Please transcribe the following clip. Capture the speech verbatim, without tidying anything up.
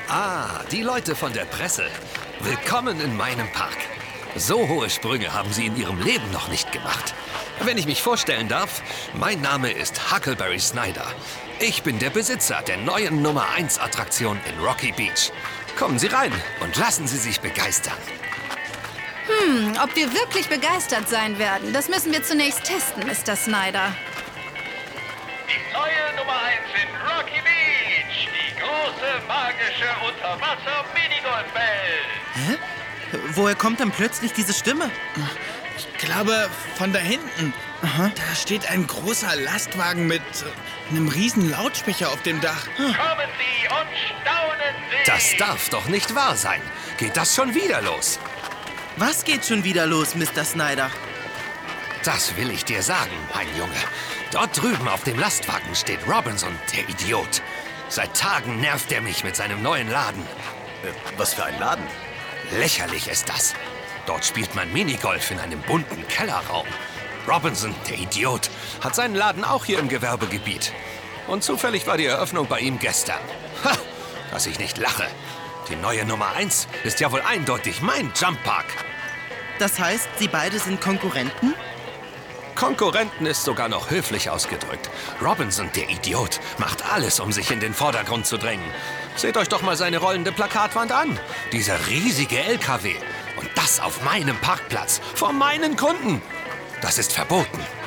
Ah, die Leute von der Presse. Willkommen in meinem Park. So hohe Sprünge haben Sie in Ihrem Leben noch nicht gemacht. Wenn ich mich vorstellen darf, mein Name ist Huckleberry Snyder. Ich bin der Besitzer der neuen Nummer eins Attraktion in Rocky Beach. Kommen Sie rein und lassen Sie sich begeistern. Hm, ob wir wirklich begeistert sein werden, das müssen wir zunächst testen, Mister Snyder. Die neue Nummer eins in Rocky Beach. Die große magische Unterwasser-Minigolf-Welt. Hä? Woher kommt denn plötzlich diese Stimme? Ich glaube, von da hinten. Aha. Da steht ein großer Lastwagen mit äh, einem riesen Lautsprecher auf dem Dach. Kommen Sie und staunen Sie. Das darf doch nicht wahr sein. Geht das schon wieder los? Was geht schon wieder los, Mister Snyder? Das will ich dir sagen, mein Junge. Dort drüben auf dem Lastwagen steht Robinson, der Idiot. Seit Tagen nervt er mich mit seinem neuen Laden. Äh, was für ein Laden? Lächerlich ist das. Dort spielt man Minigolf in einem bunten Kellerraum. Robinson, der Idiot, hat seinen Laden auch hier im Gewerbegebiet. Und zufällig war die Eröffnung bei ihm gestern. Ha, dass ich nicht lache. Die neue Nummer eins ist ja wohl eindeutig mein Jumppark. Das heißt, Sie beide sind Konkurrenten? Konkurrenten ist sogar noch höflich ausgedrückt. Robinson, der Idiot, macht alles, um sich in den Vordergrund zu drängen. Seht euch doch mal seine rollende Plakatwand an. Dieser riesige L K W. Und das auf meinem Parkplatz, vor meinen Kunden. Das ist verboten.